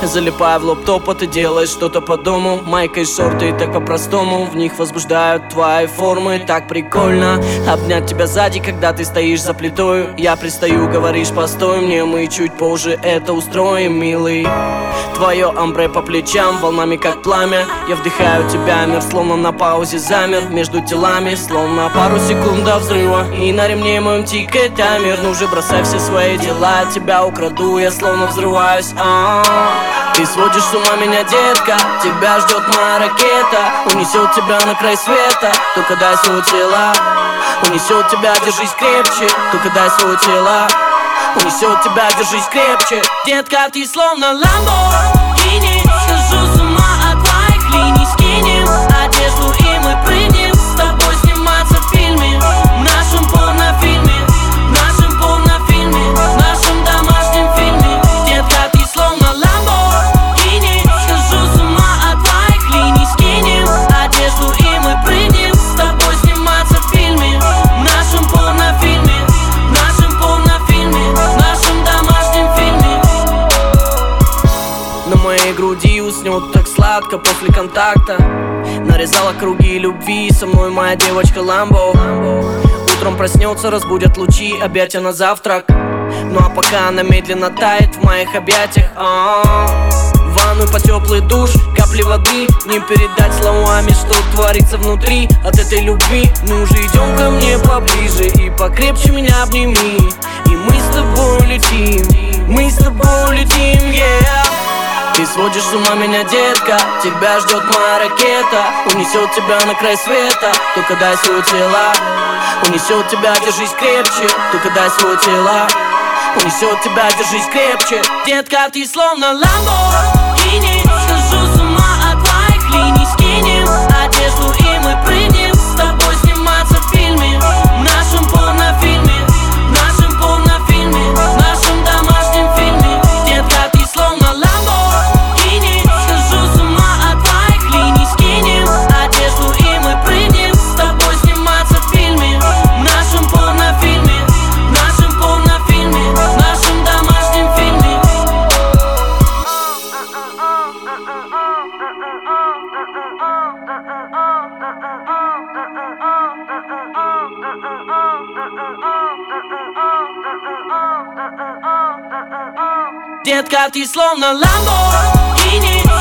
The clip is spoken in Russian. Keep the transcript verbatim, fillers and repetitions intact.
Залипая в лоптоп, ты делаешь что-то по дому. Майка и шорты, так по-простому. В них возбуждают твои формы. Так прикольно обнять тебя сзади, когда ты стоишь за плитой. Я пристаю, говоришь, постой мне, мы чуть позже это устроим, милый. Твое амбре по плечам, волнами как пламя. Я вдыхаю тебя, мир словно на паузе замер. Между телами, словно пару секунд до взрыва. И на ремне моем тикает таймер. Ну же, бросай все свои дела, тебя украду, я словно взрываюсь. А-а-а. Ты сводишь с ума меня, детка, тебя ждет моя ракета. Унесет тебя на край света, только дай свое тело. Унесет тебя, держись крепче, только дай свое тело. Унесет тебя, держись крепче. Детка, ты словно Ламборгини. Схожу с ума от твоих линий. Скинем одежду и мы прыгнем с тобой сниматься в фильме, в нашем порнофильме, в нашем порнофильме, в нашем домашнем фильме. Детка, ты словно Ламборгини. Схожу с ума от твоих линий. Скинем одежду и мы прыгнем с тобой сниматься в фильме, в нашем порнофильме, в нашем порнофильме, в нашем домашнем фильме. На моей груди уснет так сладко после контакта. Нарезала круги любви, со мной моя девочка Ламбо. Утром проснется, разбудят лучи, объятия на завтрак. Ну а пока она медленно тает в моих объятиях. А-а-а. В ванную по теплый душ, капли воды. Не передать словами, что творится внутри от этой любви. Ну же, идем ко мне поближе и покрепче меня обними. И мы с тобой летим, мы с тобой летим, yeah. Ты сводишь с ума меня, детка, тебя ждет моя ракета. Унесет тебя на край света, только дай свое тело. Унесет тебя, держись крепче, только дай свое тело. Унесет тебя, держись крепче. Детка, ты словно Ламборгини. Схожу с ума от твоих линий. Скинем одежду и мы прыгнем с тобой сниматься в фильме, в нашем порнофильме, в нашем порнофильме, в нашем домашнем фильме. Детка, ты словно Ламборгини. Схожу с ума от твоих линий. Скинем одежду и мы прыгнем с тобой сниматься в фильме, в нашем порнофильме, в нашем порнофильме, в нашем домашнем фильме. Детка, ты словно Ламборгини.